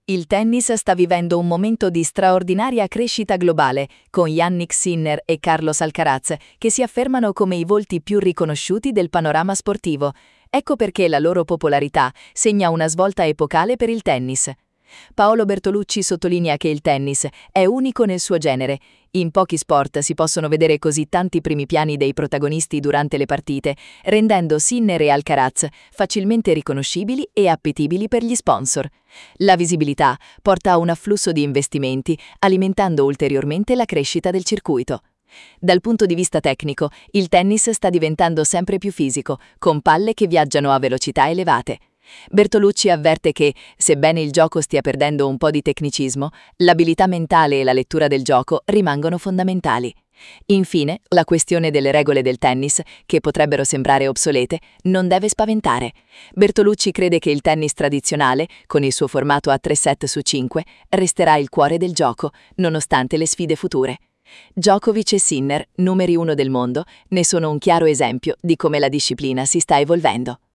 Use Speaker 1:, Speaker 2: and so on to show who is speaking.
Speaker 1: Il tennis sta vivendo un momento di straordinaria crescita globale, con Jannik Sinner e Carlos Alcaraz, che si affermano come i volti più riconosciuti del panorama sportivo. Ecco perché la loro popolarità segna una svolta epocale per il tennis. Paolo Bertolucci sottolinea che il tennis è unico nel suo genere. In pochi sport si possono vedere così tanti primi piani dei protagonisti durante le partite, rendendo Sinner e Alcaraz facilmente riconoscibili e appetibili per gli sponsor. La visibilità porta a un afflusso di investimenti, alimentando ulteriormente la crescita del circuito. Dal punto di vista tecnico, il tennis sta diventando sempre più fisico, con palle che viaggiano a velocità elevate. Bertolucci avverte che, sebbene il gioco stia perdendo un po' di tecnicismo, l'abilità mentale e la lettura del gioco rimangono fondamentali. Infine, la questione delle regole del tennis, che potrebbero sembrare obsolete, non deve spaventare. Bertolucci crede che il tennis tradizionale, con il suo formato a 3 set su 5, resterà il cuore del gioco, nonostante le sfide future. Djokovic e Sinner, numeri 1 del mondo, ne sono un chiaro esempio di come la disciplina si sta evolvendo.